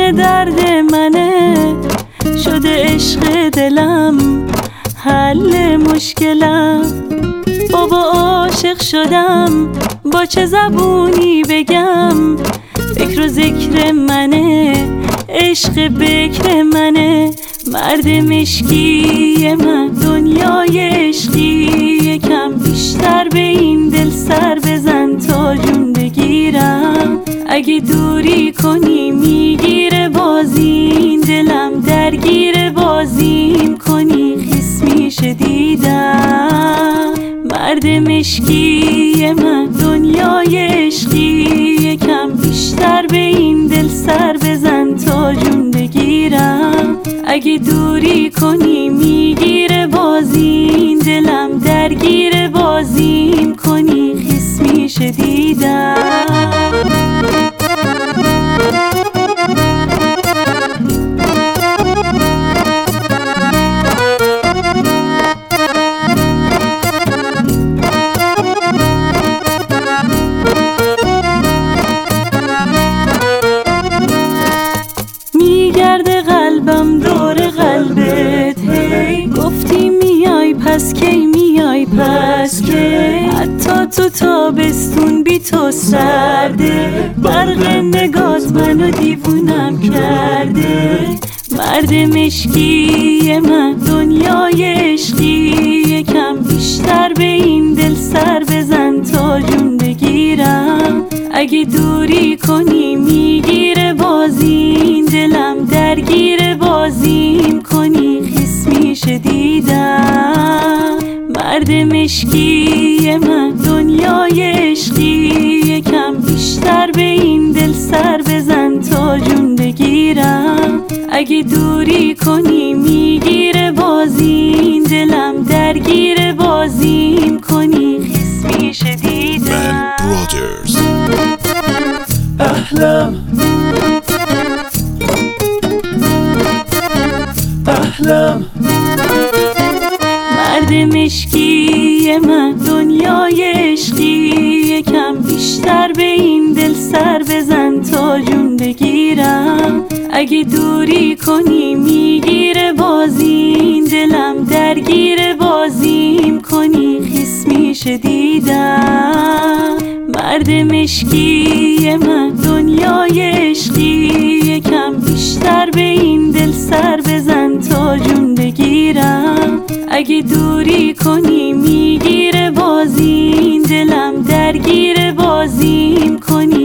دل درد منه، شده عشق دلم حل مشکلم. بابا عاشق شدم، با چه زبونی بگم؟ فکر و ذکر منه، عشق بکر منه. مرد مشکی من دنیای عشقی، یکم بیشتر به این دل سر بزن تا جون بگیرم. اگه دوری کنی میگیره بازیم، دلم درگیر بازیم کنی خیس میشه دیدم. مرد مشکی من دنیای عشقی، یکم بیشتر به این دل سر بزن تا جون بگیرم. اگه دوری کنی میگیره بازیم، دلم درگیر بازیم کنی خیس میشه دیدم. میگرده قلبم دور قلبت، هی گفتی میای پس کی میای پس کی؟ حتی تو تابستون بی تو سرده، برق نگات منو دیوونم کرده. مرد مشکی من دنیای عشقی، یکم بیشتر به این دل سر بزن تا جون بگیرم. اگه دوری کنی میگیره بازیم، دلم درگیر بازیم کنی خیس میشه دیدم. مرد مشکی من دنیای عشقی، یکم بیشتر به این دل سر بزن تا جون بگیرم. اگه دوری کنی میگیره بازیم، دلم درگیر بازیم کنی خیس میشه دیدم. أحلام أحلام. مرد مشکی من دنیای عشقی، یکم بیشتر به این دل سر بزن تا جون بگیرم. اگه دوری کنی میگیره بازیم، دلم درگیر بازیم کنی خیس میشه دیدم. مرد مشکی من دنیای عشقی، یکم بیشتر به این دل سر بزن تا جون بگیرم. اگه دوری کنی میگیره بازیم، دلم درگیر بازیم کنی